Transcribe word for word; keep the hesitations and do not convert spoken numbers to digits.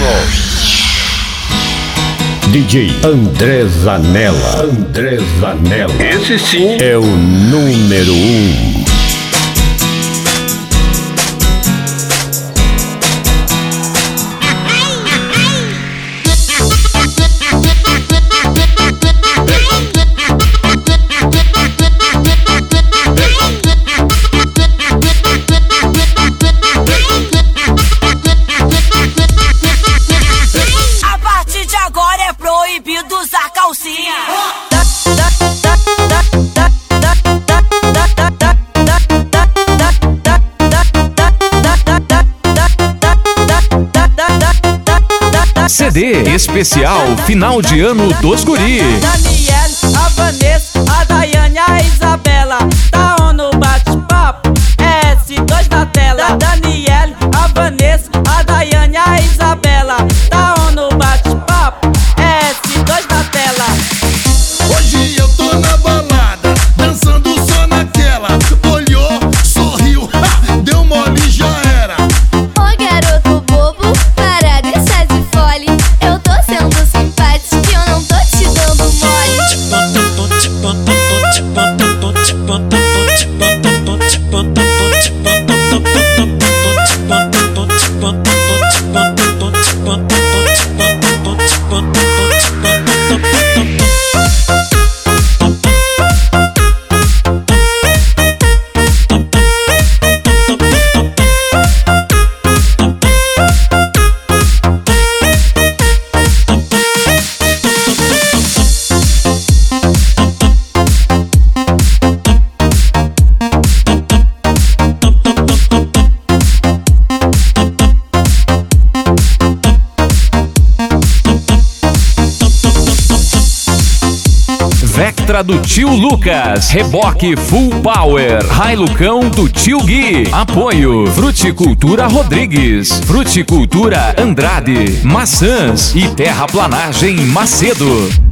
D J André Zanella. André Zanella. Esse sim é o número um. Proibido usar calcinha. C D especial final de ano dos guri. Daniele, a Vanessa, a Daiane, a Isabela. Tá on no bate-papo, é S dois na tela. Daniele, a Vanessa, a Daiane, a Isabela. Tá on no bate-papo, é S dois na tela. Hoje eu tô na balada, dançando só naquela. Olhou, sorriu, ha, deu mole e já era. Ô garoto bobo, para deixar de fole. Eu tô sendo simpático e eu não tô te dando mole. Vectra do tio Lucas, reboque Full Power, Hilucão do tio Gui, apoio Fruticultura Rodrigues, Fruticultura Andrade, Maçãs e Terraplanagem Macedo.